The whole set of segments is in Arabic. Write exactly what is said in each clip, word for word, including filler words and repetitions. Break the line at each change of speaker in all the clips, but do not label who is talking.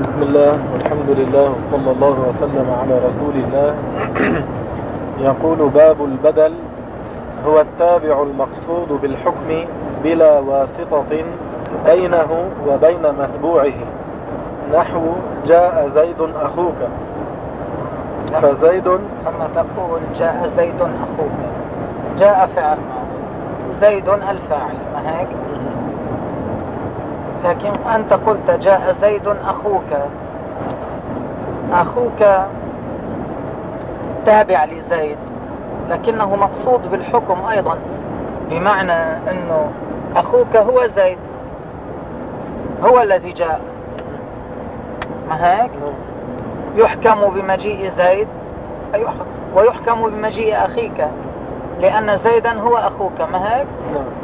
بسم الله والحمد لله وصلى الله وسلم على رسول الله. يقول: باب البدل هو التابع المقصود بالحكم بلا واسطة بينه وبين متبوعه، نحو جاء زيد أخوك. فزيد
لما تقول جاء زيد أخوك، جاء فعل ماضي وزيد الفاعل، ما هيك؟ لكن أنت قلت جاء زيد أخوك، أخوك تابع لزيد لكنه مقصود بالحكم أيضا، بمعنى أنه أخوك هو زيد، هو الذي جاء، ما هيك؟ يحكم بمجيء زيد ويحكم بمجيء أخيك، لأن زيدا هو أخوك، ما هيك؟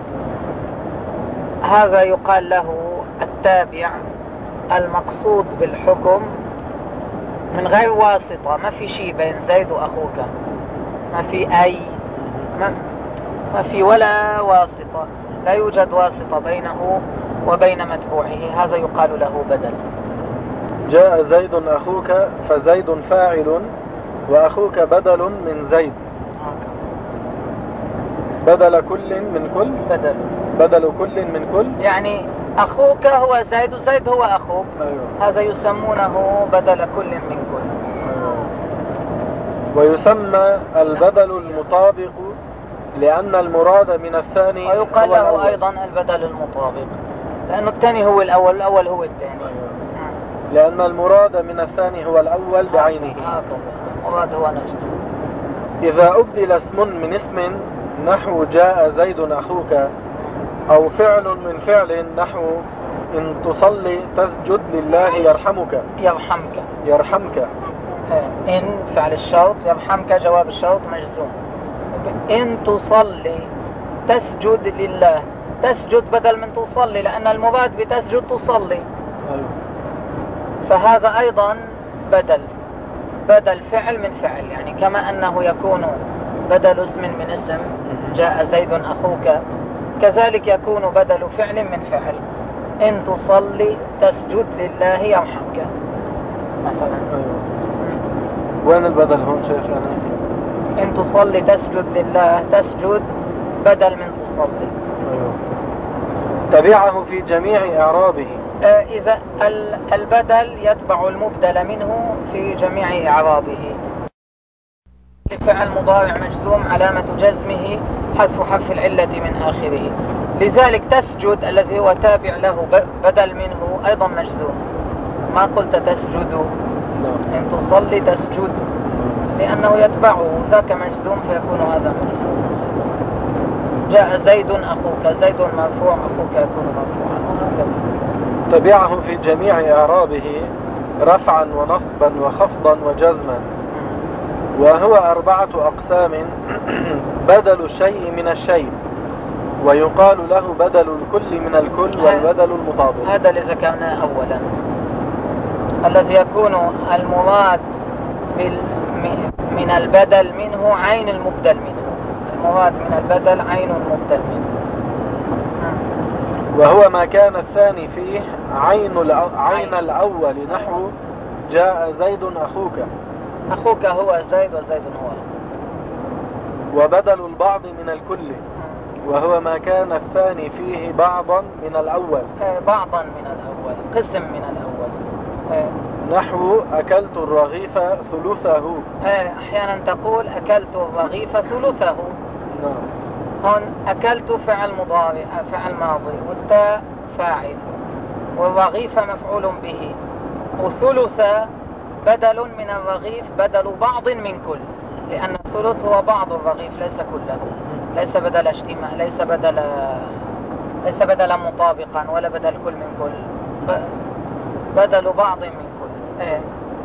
هذا يقال له التابع المقصود بالحكم من غير واسطة، ما في شيء بين زيد وأخوك، ما في أي ما, ما في ولا واسطة، لا يوجد واسطة بينه وبين متبوعه، هذا يقال له بدل.
جاء زيد أخوك، فزيد فاعل وأخوك بدل من زيد، بدل كل من كل،
بدل
بدل كل من كل،
يعني أخوك هو زيد وزيد هو أخوك. أيوة. هذا يسمونه بدل كل من كل.
أيوة. ويسمى البدل المطابق لأن المراد من الثاني،
ويقال له أيضا البدل المطابق لأنه الثاني هو الأول، الأول هو الثاني.
أيوة. لأن المراد من الثاني هو الأول بعينه،
هكذا المراد هو نفسه.
إذا أبدل اسم من اسم نحو جاء زيد أخوك، أو فعل من فعل نحو إن تصلي تسجد لله يرحمك،
يرحمك
يرحمك
إن فعل الشرط، يرحمك جواب الشرط مجزوم. إن تصلي تسجد لله، تسجد بدل من تصلي، لأن المراد بتسجد تصلي. فهذا أيضا بدل، بدل فعل من فعل، يعني كما أنه يكون بدل اسم من اسم جاء زيد أخوك، كذلك يكون بدل فعل من فعل إن تصلي تسجد لله يرحمك مثلا.
أيوة. وين البدل هون شيخ؟
يعني إن تصلي تسجد لله، تسجد بدل من تصلي.
أيوة. تبعه في جميع إعرابه.
آه إذا البدل يتبع المبدل منه في جميع إعرابه. فعل مضارع مجزوم علامة جزمه حذف حرف العلة من آخره، لذلك تسجد الذي هو تابع له بدل منه أيضا مجزوم، ما قلت تسجد. إن تصلي تسجد لأنه يتبعه ذاك مجزوم فيكون هذا مجزوم. جاء زيد أخوك، زيد مرفوع، أخوك يكون مرفوعا، وهكذا.
تبعه في جميع إعرابه رفعا ونصبا وخفضا وجزما، وهو أربعة أقسام: بدل الشيء من الشيء، ويقال له بدل الكل من الكل، والبدل المطابق.
هذا اللي ذكرناه أولا، الذي يكون المراد من البدل منه عين المبدل منه، المراد من البدل عين المبدل منه،
وهو ما كان الثاني فيه عين عين الأول، نحو جاء زيد أخوك،
أخوك هو زيد وزيد هو أخوك.
وبدل البعض من الكل، وهو ما كان الثاني فيه بعضا من الأول،
بعضا من الأول، قسم من الأول.
نحو أكلت الرغيف ثلثه،
أحيانا تقول أكلت الرغيف ثلثه.
نعم.
هون أكلت فعل مضارع، فعل ماضي، والتاء فاعل، والرغيف مفعول به، وثلث بدل من الرغيف، بدل بعض من كل، لأن الثلث هو بعض الرغيف ليس كله، ليس بدل اجتماع، ليس بدل ليس بدلا مطابقا ولا بدل كل من كل، بدل بعض من كل. ايه.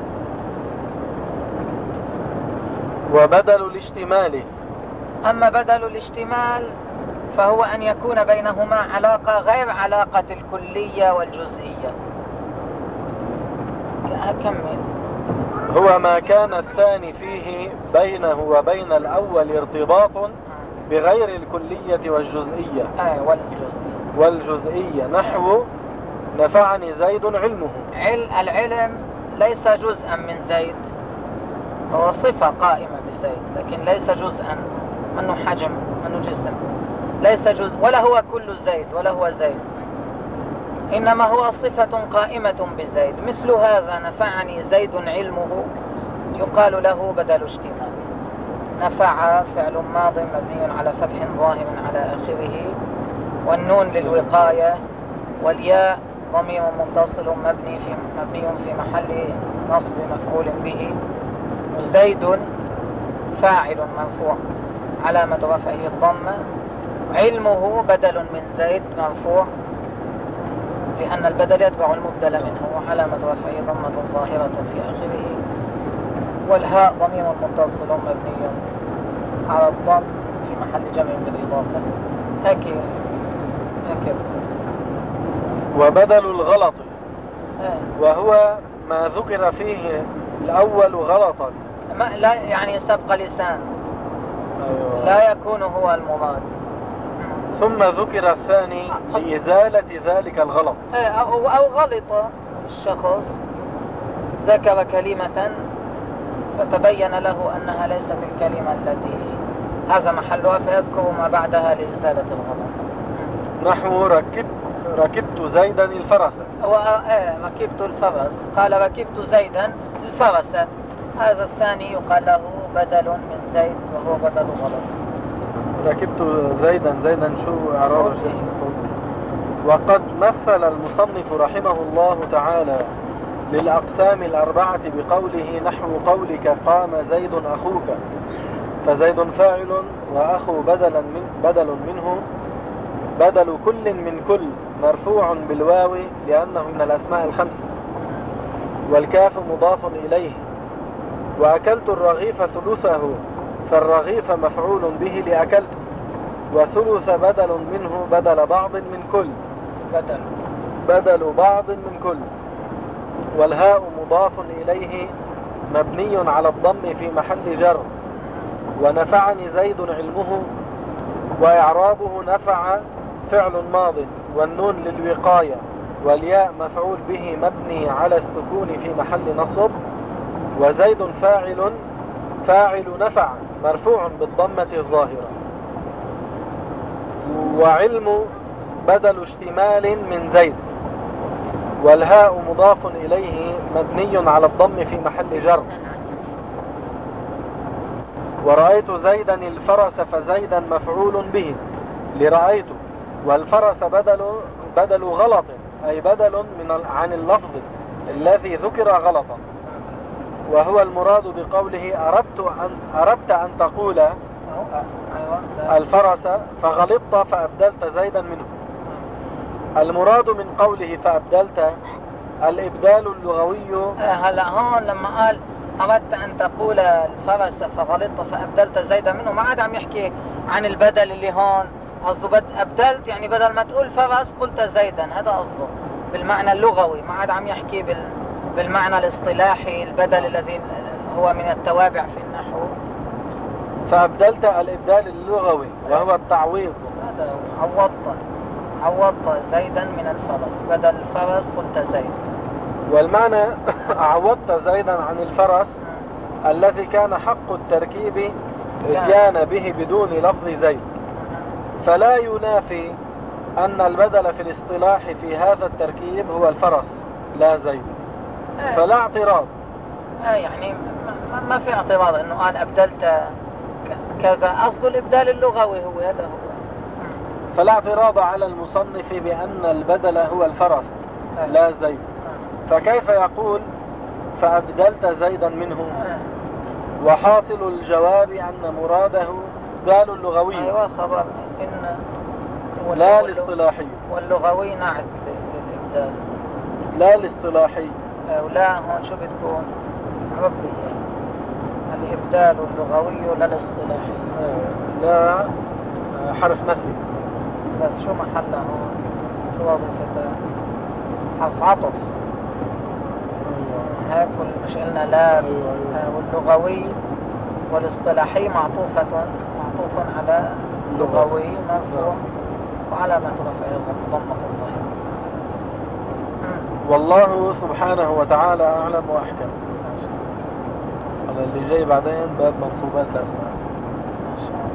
وبدل الاشتمال،
أما بدل الاشتمال فهو أن يكون بينهما علاقة غير علاقة الكلية والجزئية. أكمل.
هو ما كان الثاني فيه بينه وبين الأول ارتباط بغير الكلية والجزئية.
آه والجزئية.
والجزئية نحو نفعني زيد علمه.
عل العلم ليس جزءا من زيد، هو صفة قائمة بزيد لكن ليس جزءا منه حجم منه جسم، ليس جزء ولا هو كل زيد ولا هو زيد، إنما هو صفة قائمة بزيد. مثل هذا نفعني زيد علمه يقال له بدل اشتمال. نفع فعل ماض مبني على فتح ظاهر على آخره، والنون للوقاية، والياء ضمير متصل مبني في مبني في محل نصب مفعول به، وزيد فاعل مرفوع علامة رفعه الضمة، علمه بدل من زيد مرفوع لأن البدل يتبع المبدل منه وعلامة رفعه ضمة ظاهرة في آخره، والهاء ضمير متصل مبني على الضم في محل جمع بالإضافة. هكذا هكذا.
وبدل الغلط
آه.
وهو ما ذكر فيه الأول غلطا،
ما لا يعني سبق لسان.
أيوة.
لا يكون هو المراد.
ثم ذكر الثاني لإزالة ذلك الغلط.
آه. أو, أو غلط الشخص، ذكر كلمة فتبين له أنها ليست الكلمة التي هذا محلها فيذكر ما بعدها لإزالة الغلط.
نحو ركبت ركبت زيدا الفرس.
آه ركبت الفرس، قال ركبت زيدا الفرس، هذا الثاني يقال له بدل من زيد وهو بدل غلط.
ركبت زيدا زيدا شو إعرابه شيء. وقد مثل المصنف رحمه الله تعالى للأقسام الأربعة بقوله نحو قولك قام زيد أخوك، فزيد فاعل وأخو بدلا من بدل منه، بدل كل من كل مرفوع بالواو لأنه من الأسماء الخمسة، والكاف مضاف إليه. وأكلت الرغيف ثلثه، فالرغيف مفعول به لأكلت، وثلث بدل منه بدل بعض من كل،
بدل
بدل بعض من كل. والهاء مضاف إليه مبني على الضم في محل جر. ونفعني زيد علمه، وإعرابه نفع فعل ماض والنون للوقاية، والياء مفعول به مبني على السكون في محل نصب، وزيد فاعل فاعل نفع مرفوع بالضمة الظاهرة. وعلم بدل اشتمال من زيد، والهاء مضاف إليه مبني على الضم في محل جر. ورأيت زيدا الفرس، فزيدا مفعول به لرأيت، والفرس بدل بدل غلط أي بدل من عن اللفظ الذي ذكر غلطا، وهو المراد بقوله أردت أن, أردت أن تقول الفرس فغلطت فأبدلت زيدا منه. المراد من قوله فأبدلت الإبدال اللغوي.
هلا هون لما قال أردت أن تقول الفرس فغلطت فأبدلت زيدا منه، ما عاد عم يحكي عن البدل اللي هون، قصده أبدلت يعني بدل ما تقول فرس قلت زيدا، هذا قصده بالمعنى اللغوي، ما عاد عم يحكي بال بالمعنى الاصطلاحي البدل الذي هو من التوابع في النحو.
فأبدلت الإبدال اللغوي وهو التعويض.
هذا عوضت عوضت زيدا من الفرس، بدل الفرس قلت زيد.
والمعنى عوضت زيدا عن الفرس الذي كان حق التركيب اتيان به بدون لفظ زيد، فلا ينافي أن البدل في الاصطلاح في هذا التركيب هو الفرس لا زيد، فلا اعتراض.
آه يعني ما في اعتراض انه قال ابدلت كذا، اصل الابدال اللغوي هو هذا هو.
فلا اعتراض على المصنف بأن البدل هو الفرس لا زيد، فكيف يقول فأبدلت زيدا منه؟ وحاصل الجواب أن مراده إبدال اللغوي.
أيوة خبر إن
لا الاصطلاحي،
واللغوي نعت للإبدال
لا الاصطلاحي.
ولا هون شو بتكون ربية الإبدال اللغوي لا الاصطلاحي.
لا حرف نفي،
بس شو محله هون؟ شو وظيفته؟ حرف عطف. هيك مش قلنا لا. واللغوي والاصطلاحي معطوفة معطوف على اللغوي مرفوع وعلامة رفعه ضمة الظاهرة.
والله سبحانه وتعالى أعلم وأحكم. على اللي جاي بعدين باب منصوبات الأسماء.